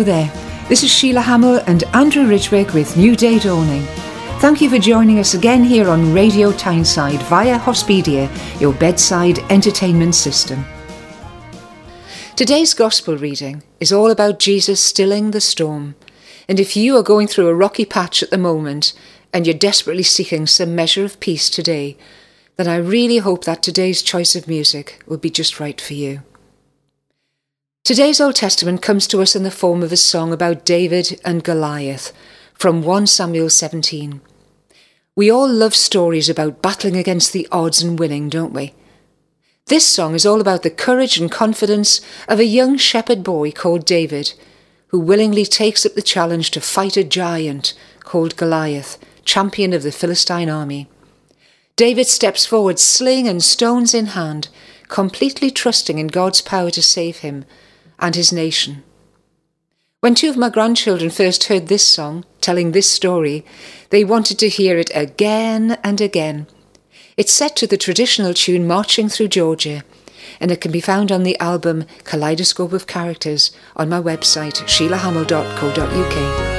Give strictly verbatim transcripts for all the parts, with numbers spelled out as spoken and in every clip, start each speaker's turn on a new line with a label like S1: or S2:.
S1: there, this is Sheila Hamill and Andrew Ridgwick with New Day Dawning. Thank you for joining us again here on Radio Tyneside via Hospedia, your bedside entertainment system. Today's Gospel reading is all about Jesus stilling the storm. And if you are going through a rocky patch at the moment and you're desperately seeking some measure of peace today, then I really hope that today's choice of music will be just right for you. Today's Old Testament comes to us in the form of a song about David and Goliath from First Samuel seventeen. We all love stories about battling against the odds and winning, don't we? This song is all about the courage and confidence of a young shepherd boy called David, who willingly takes up the challenge to fight a giant called Goliath, champion of the Philistine army. David steps forward, sling and stones in hand, completely trusting in God's power to save him and his nation. When two of my grandchildren first heard this song, telling this story, they wanted to hear it again and again. It's set to the traditional tune Marching Through Georgia, and it can be found on the album Kaleidoscope of Characters on my website, sheila hamill dot co dot uk.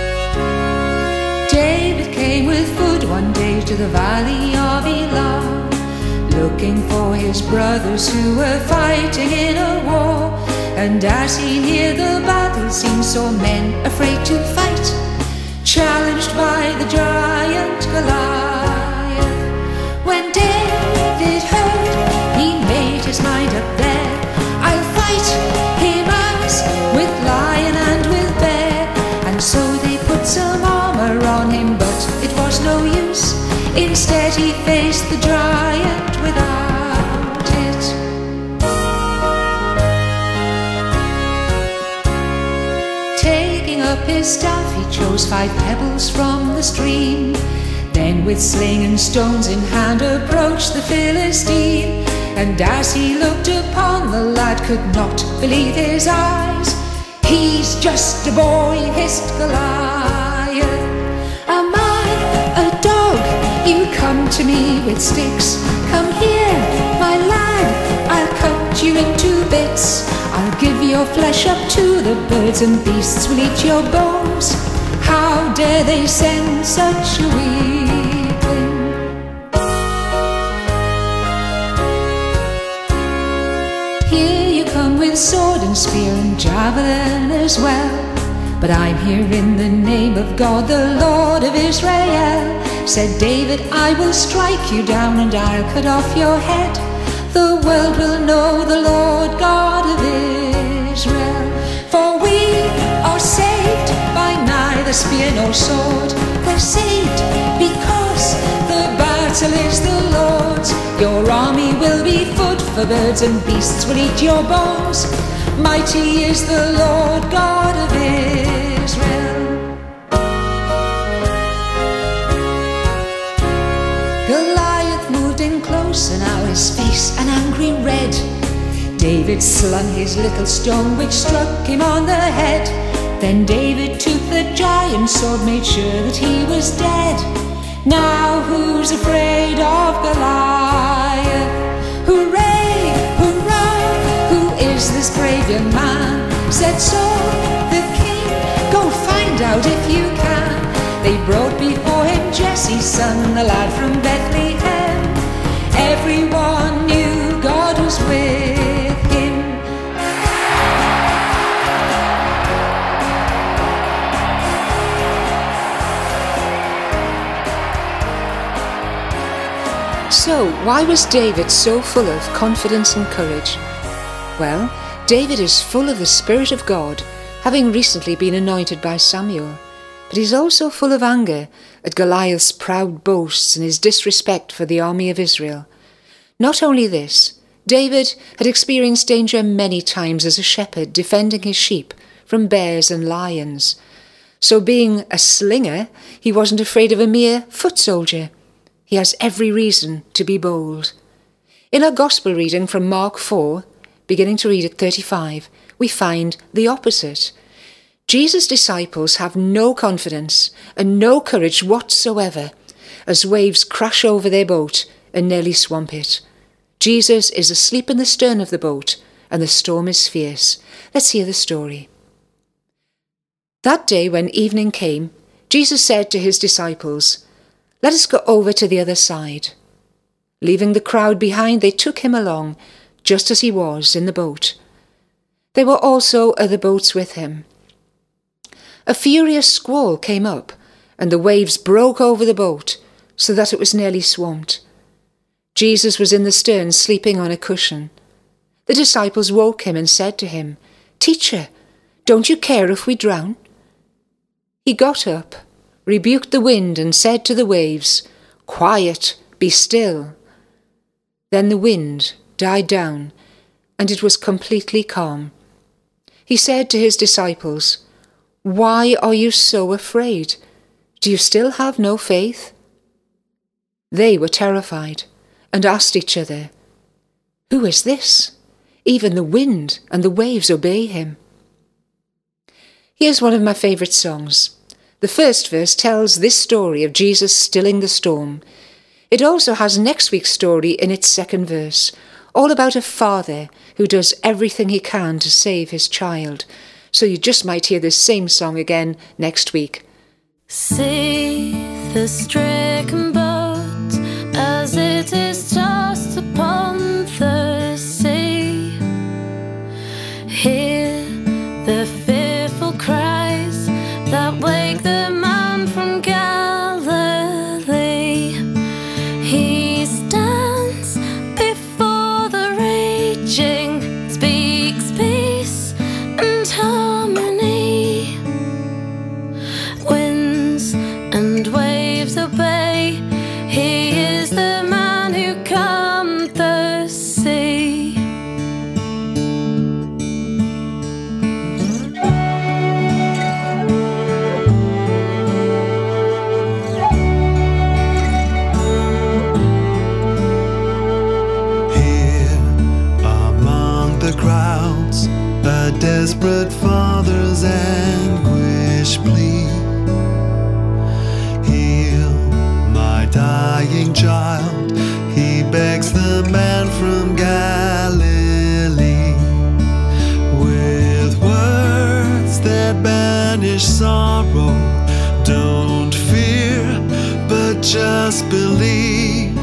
S2: David came with food one day to the valley of Elah, looking for his brothers who were fighting in a war. And as he neared the battle scene, saw men afraid to fight, challenged by the giant Goliath. When David heard, he made his mind up there. I'll fight him out with lion and with bear. And so they put some armor on him, but it was no use. Instead he faced the giant without it. Taking up his staff, he chose five pebbles from the stream. Then with sling and stones in hand approached the Philistine. And as he looked upon the lad, could not believe his eyes. He's just a boy, hissed Goliath. Am I a dog? You come to me with sticks. Come here, my lad, I'll cut you into bits. I'll give your flesh up to the birds, and beasts will eat your bones. How dare they send such a weakling? Here you come with sword and spear and javelin as well. But I'm here in the name of God, the Lord of Israel. Said David, I will strike you down and I'll cut off your head. The world will know the Lord God of Israel. For we are saved by neither spear nor sword. We're saved because the battle is the Lord's. Your army will be food for birds, and beasts will eat your bones. Mighty is the Lord God of Israel. Goliath moved in closer, now his face an angry red. David slung his little stone, which struck him on the head. Then David took the giant's sword, made sure that he was dead. Now who's afraid of Goliath? Hooray, hurrah, who is this brave young man? Said Saul, the king, go find out if you can. They brought before him Jesse's son, the lad from Bethlehem. Everyone knew God was with him.
S1: So, why was David so full of confidence and courage? Well, David is full of the Spirit of God, having recently been anointed by Samuel. But he's also full of anger at Goliath's proud boasts and his disrespect for the army of Israel. Not only this, David had experienced danger many times as a shepherd defending his sheep from bears and lions. So being a slinger, he wasn't afraid of a mere foot soldier. He has every reason to be bold. In our Gospel reading from Mark four, beginning to read at thirty-five, we find the opposite. Jesus' disciples have no confidence and no courage whatsoever as waves crash over their boat and nearly swamp it. Jesus is asleep in the stern of the boat and the storm is fierce. Let's hear the story. That day when evening came, Jesus said to his disciples, "Let us go over to the other side." Leaving the crowd behind, they took him along, just as he was in the boat. There were also other boats with him. A furious squall came up, and the waves broke over the boat, so that it was nearly swamped. Jesus was in the stern, sleeping on a cushion. The disciples woke him and said to him, "Teacher, don't you care if we drown?" He got up, rebuked the wind, and said to the waves, "Quiet, be still." Then the wind died down, and it was completely calm. He said to his disciples, "Why are you so afraid? Do you still have no faith?" They were terrified and asked each other, "Who is this? Even the wind and the waves obey him." Here's one of my favourite songs. The first verse tells this story of Jesus stilling the storm. It also has next week's story in its second verse, all about a father who does everything he can to save his child. So you just might hear this same song again next week.
S3: See the stricken boat as it is tossed upon the sea. Hear the fearful cries that wake the man from Galilee. He stands before the raging, speaks peace and harmony. Winds and waves obey. He is the man who calmed the sea.
S4: Crowds, a desperate father's anguish plea. Heal my dying child, he begs the man from Galilee. With words that banish sorrow, don't fear, but just believe.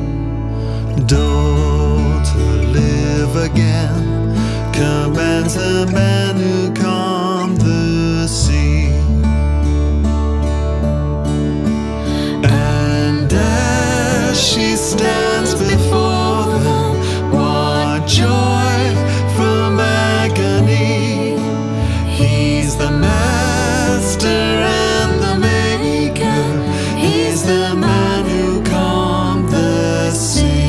S4: Daughter, live again, commands the man who calmed the sea. And as she stands before them, what joy from agony. He's the master and the maker. He's the man who calmed the sea.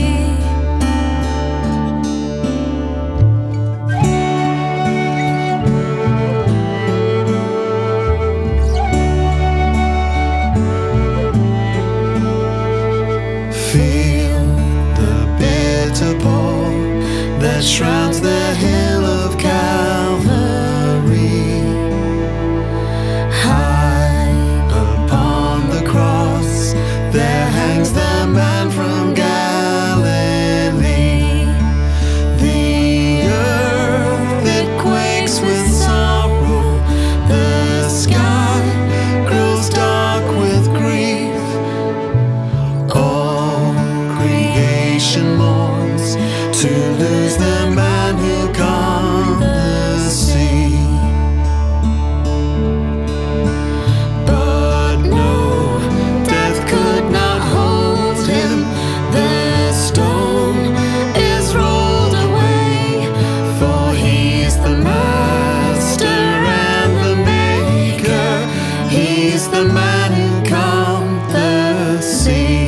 S4: That shrouds the hill of Calvary. High upon the cross, there hangs the man from Galilee. The earth, it quakes with sorrow. The sky grows dark with grief. All creation mourns to lose the man who calmed the sea. But no, death could not hold him. The stone is rolled away, for he's the master and the maker. He's the man who calmed the sea.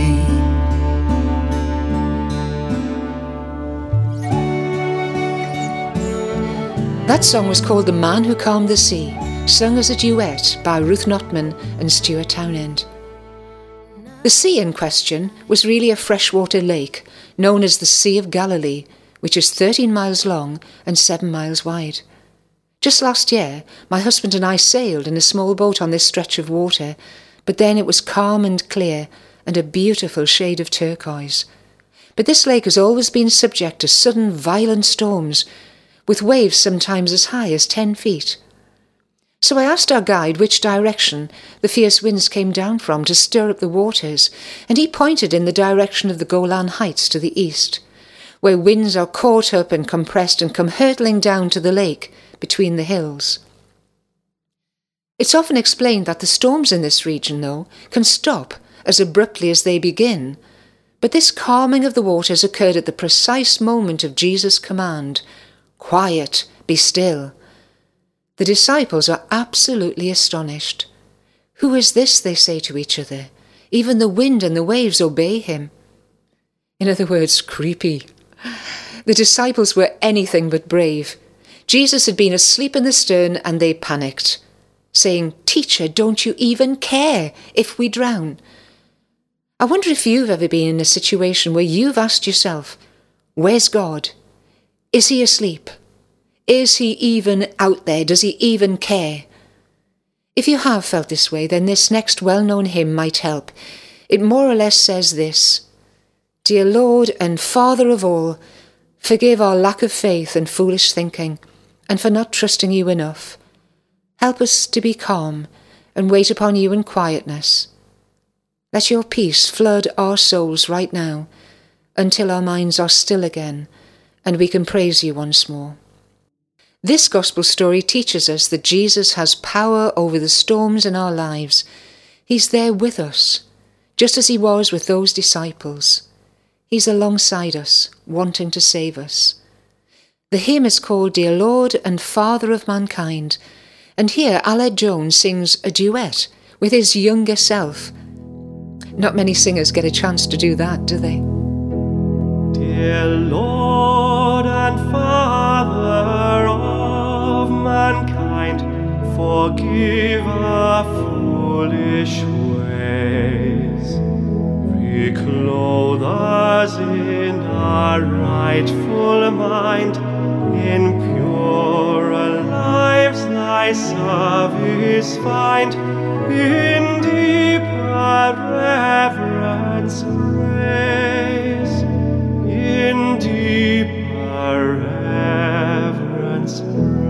S1: That song was called The Man Who Calmed the Sea, sung as a duet by Ruth Notman and Stuart Townend. The sea in question was really a freshwater lake known as the Sea of Galilee, which is thirteen miles long and seven miles wide. Just last year, my husband and I sailed in a small boat on this stretch of water, but then it was calm and clear and a beautiful shade of turquoise. But this lake has always been subject to sudden violent storms, with waves sometimes as high as ten feet. So I asked our guide which direction the fierce winds came down from to stir up the waters, and he pointed in the direction of the Golan Heights to the east, where winds are caught up and compressed and come hurtling down to the lake between the hills. It's often explained that the storms in this region, though, can stop as abruptly as they begin, but this calming of the waters occurred at the precise moment of Jesus' command, "Quiet, be still." The disciples are absolutely astonished. "Who is this?" they say to each other. "Even the wind and the waves obey him." In other words, creepy. The disciples were anything but brave. Jesus had been asleep in the stern and they panicked, saying, "Teacher, don't you even care if we drown?" I wonder if you've ever been in a situation where you've asked yourself, "Where's God? Is he asleep? Is he even out there? Does he even care?" If you have felt this way, then this next well-known hymn might help. It more or less says this: "Dear Lord and Father of all, forgive our lack of faith and foolish thinking, and for not trusting you enough. Help us to be calm and wait upon you in quietness. Let your peace flood our souls right now until our minds are still again and we can praise you once more." This gospel story teaches us that Jesus has power over the storms in our lives. He's there with us, just as he was with those disciples. He's alongside us, wanting to save us. The hymn is called "Dear Lord and Father of Mankind," and here Aled Jones sings a duet with his younger self. Not many singers get a chance to do that, do they?
S5: Dear Lord and Father of mankind, forgive our foolish ways. Reclothe us in our rightful mind, in purer lives thy service find, in deeper reverence praise, in deeper reverence praise.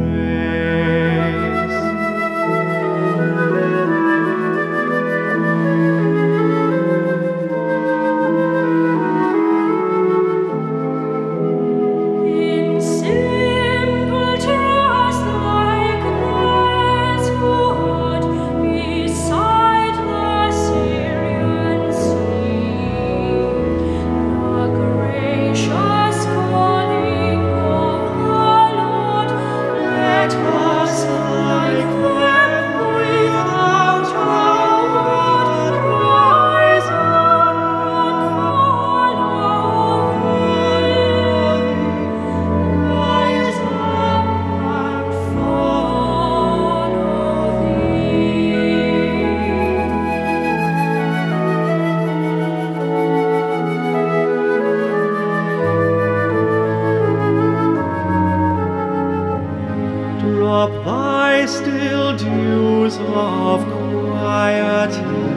S3: In simple trust like this would beside the Syrian sea, the gracious calling of the Lord, let us like them without a word rise up and follow thee. Rise up and follow thee.
S5: Drop thy still dews of quietness,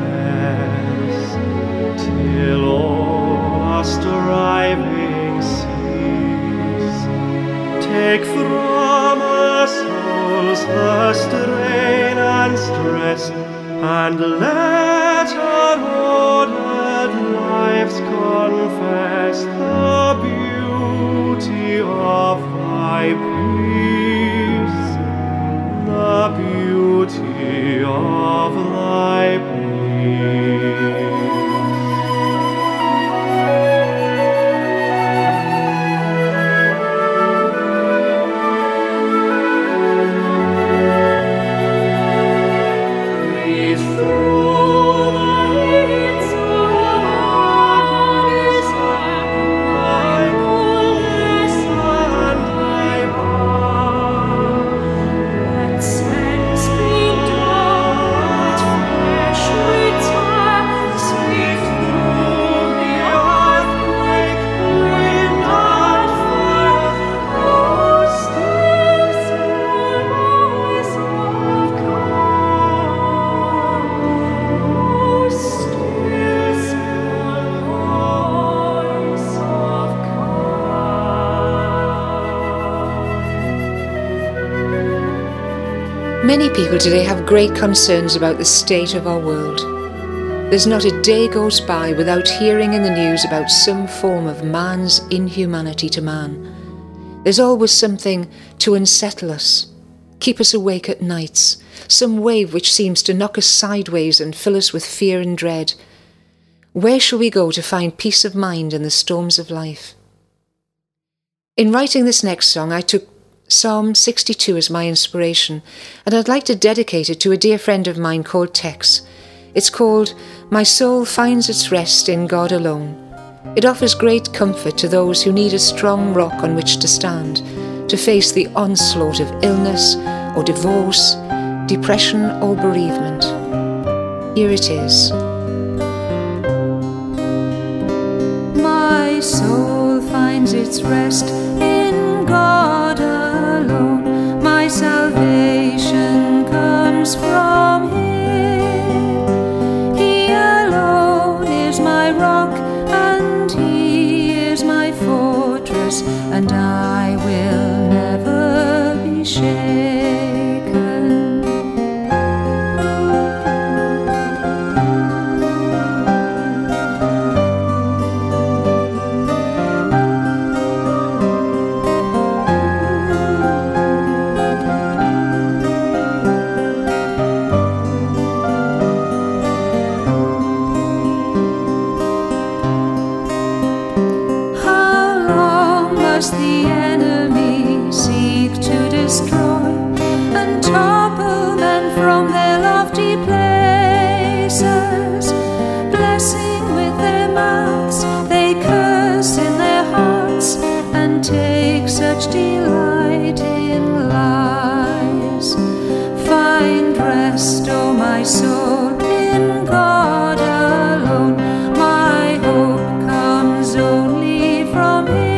S5: till all our striving cease. Take from our souls the strain and stress, and let our ordered lives confess the beauty of thy peace, the beauty of thy peace. Breathe through the heats of our desire, thy coolness and thy
S1: Many people today have great concerns about the state of our world. There's not a day goes by without hearing in the news about some form of man's inhumanity to man. There's always something to unsettle us, keep us awake at nights, some wave which seems to knock us sideways and fill us with fear and dread. Where shall we go to find peace of mind in the storms of life? In writing this next song, I took Psalm sixty-two as my inspiration, and I'd like to dedicate it to a dear friend of mine called Tex. It's called My Soul Finds Its Rest in God Alone. It offers great comfort to those who need a strong rock on which to stand, to face the onslaught of illness or divorce, depression or bereavement. Here it is.
S2: My soul finds its rest in God alone. My salvation comes from Him. He alone is my rock, and He is my fortress, and I will never be shaken. The enemy seek to destroy and topple men from their lofty places. Blessing with their mouths, they curse in their hearts, and take such delight in lies. Find rest, O my soul, in God alone. My hope comes only from Him.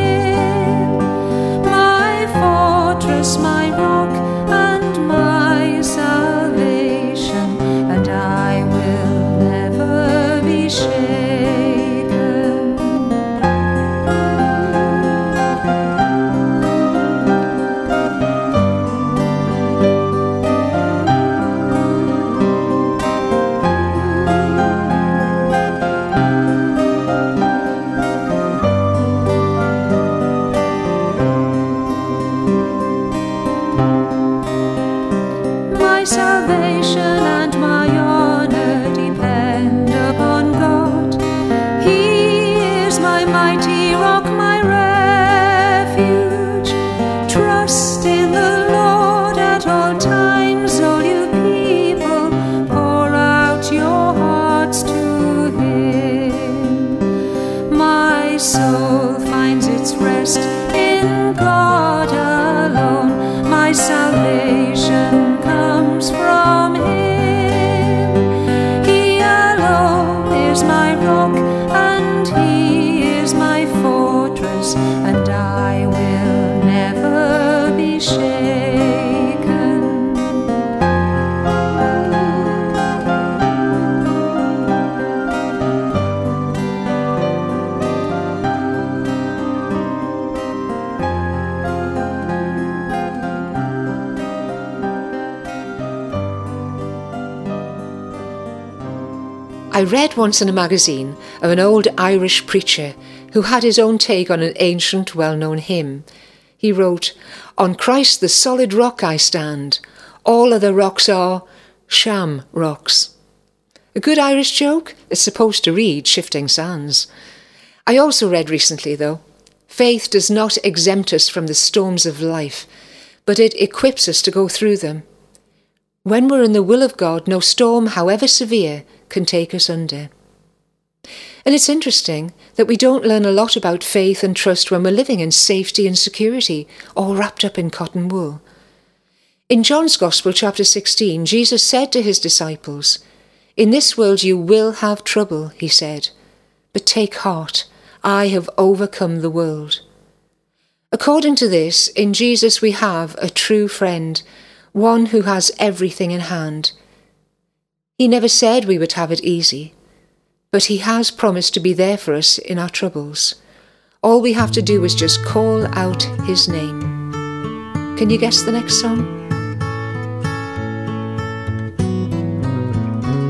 S2: My rock and my salvation, and I will never be shaken. Salvation and my honor depend upon God. He is my mighty rock, my refuge. Trust in the Lord at all times, all you people. Pour out your hearts to Him. My soul finds its rest in God alone. My salvation comes from Him. He alone is my rock, and He is my fortress, and I will never be shaken.
S1: I read once in a magazine of an old Irish preacher who had his own take on an ancient, well-known hymn. He wrote, "On Christ the solid rock I stand. All other rocks are sham rocks." A good Irish joke? It's supposed to read Shifting Sands. I also read recently, though, faith does not exempt us from the storms of life, but it equips us to go through them. When we're in the will of God, no storm, however severe, can take us under. And it's interesting that we don't learn a lot about faith and trust when we're living in safety and security, all wrapped up in cotton wool. In John's Gospel, chapter sixteen, Jesus said to his disciples, "In this world you will have trouble," he said, "but take heart, I have overcome the world." According to this, in Jesus we have a true friend, one who has everything in hand. He never said we would have it easy, but He has promised to be there for us in our troubles. All we have to do is just call out His name. Can you guess the next song?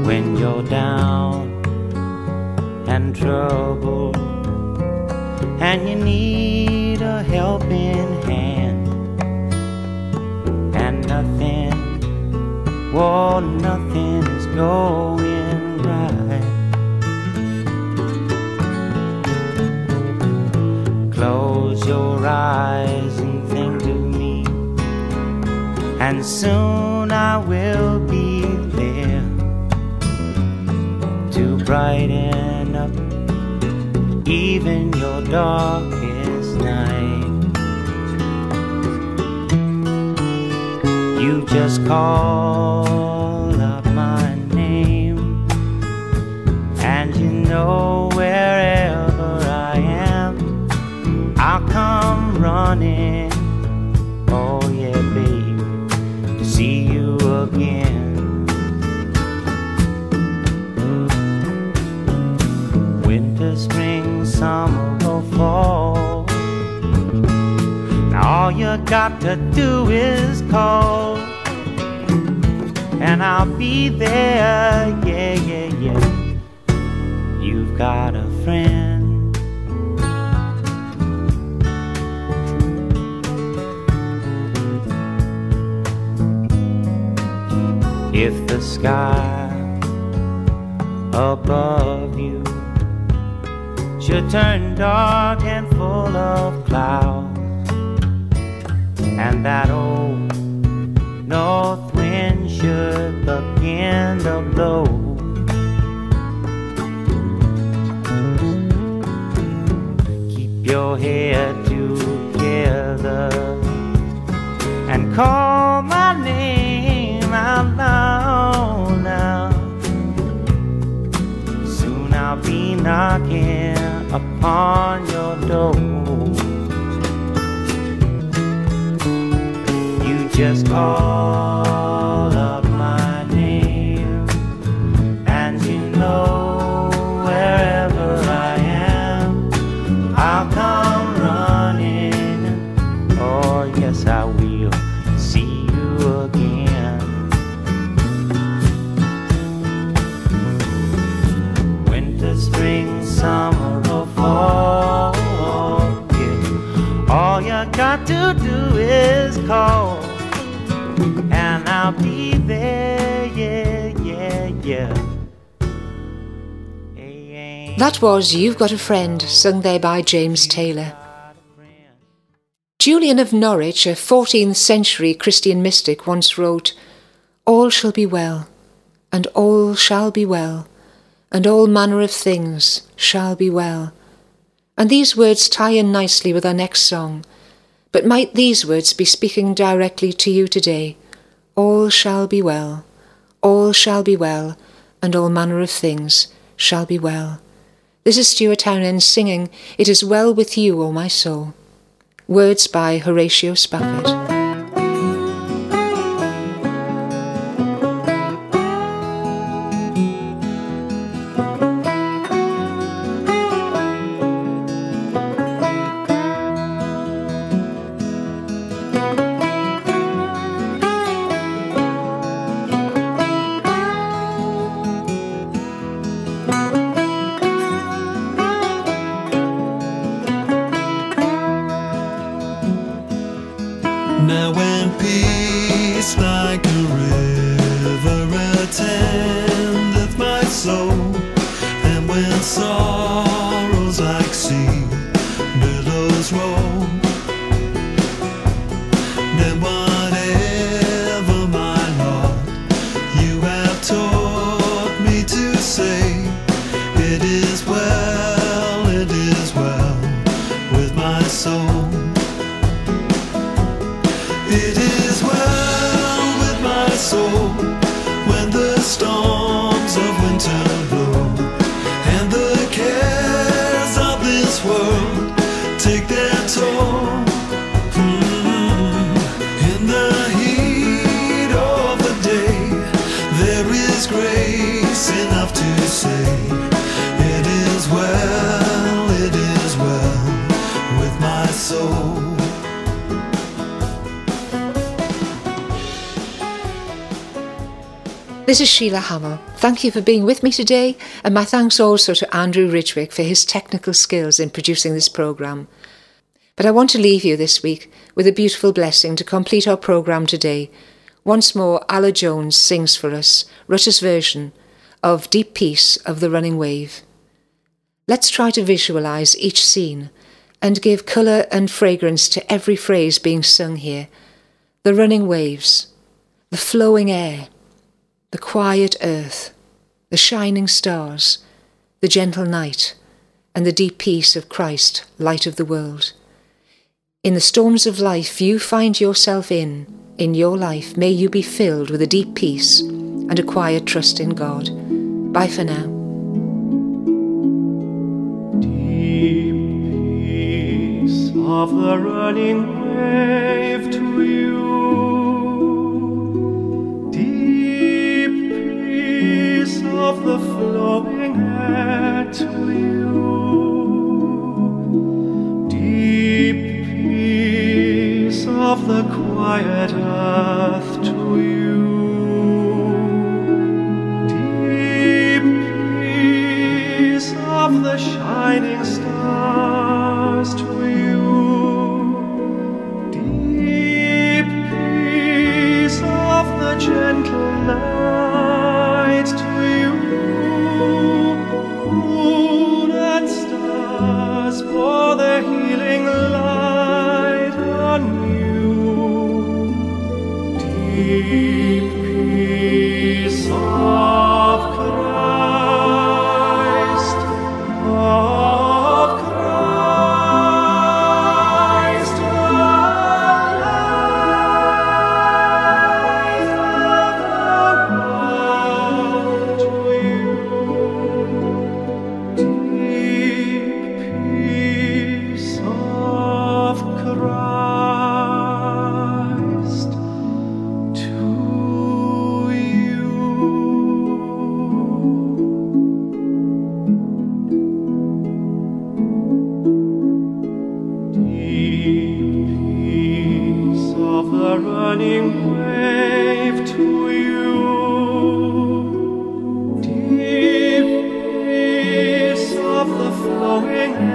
S6: when you're down and troubled and you need a helping hand, and nothing, oh, nothing is going right. Close your eyes and think of me, and soon I will be there to brighten up even your darkest night. You just call out my name, and you know wherever I am, I'll come running, oh yeah baby, to see you again. Winter, spring, summer or fall, now all you got to do is call, and I'll be there, yeah, yeah, yeah. You've got a friend. If the sky above you should turn dark and full of clouds, and that old north wind should begin to blow, keep your head together and call my name out loud now. Soon I'll be knocking upon your door. You just call out my name, and you know wherever I am, I'll come running. Oh yes, I will see you again. Winter, spring, summer or fall, yeah. All you got to do is call, and I'll be there, yeah, yeah, yeah.
S1: That was You've Got a Friend, sung there by James Taylor. Julian of Norwich, a fourteenth century Christian mystic, once wrote, "All shall be well, and all shall be well, and all manner of things shall be well." And these words tie in nicely with our next song. But might these words be speaking directly to you today? All shall be well, all shall be well, and all manner of things shall be well. This is Stuart Townend singing It Is Well With You, O My Soul. Words by Horatio Spafford.
S4: Now when peace like a river attendeth my soul, and when sorrows like sea billows roll, then whatever my lot you have taught me to say, it is well, it is well with my soul. It is well with my soul when the storms of winter blow, and the cares of this world take their toll. Mm-hmm. In the heat of the day, there is grace enough to say, it is well, it is well with my soul.
S1: This is Sheila Hamill. Thank you for being with me today, and my thanks also to Andrew Ridgwick for his technical skills in producing this programme. But I want to leave you this week with a beautiful blessing to complete our programme today. Once more, Alla Jones sings for us Rutta's version of Deep Peace of the Running Wave. Let's try to visualise each scene and give colour and fragrance to every phrase being sung here. The running waves, the flowing air, the quiet earth, the shining stars, the gentle night, and the deep peace of Christ, light of the world. In the storms of life you find yourself in, in your life, may you be filled with a deep peace and a quiet trust in God. Bye for now.
S5: Deep peace of the running wave to you. Of the flowing air to you, deep peace of the quiet earth to you, deep peace of the shining stars to you, deep peace of the gentle night to you. Moon and stars pour their healing light on you. Deep peace of Christ, of Christ, alive of the world to you. Running wave to you, deep peace of the flowing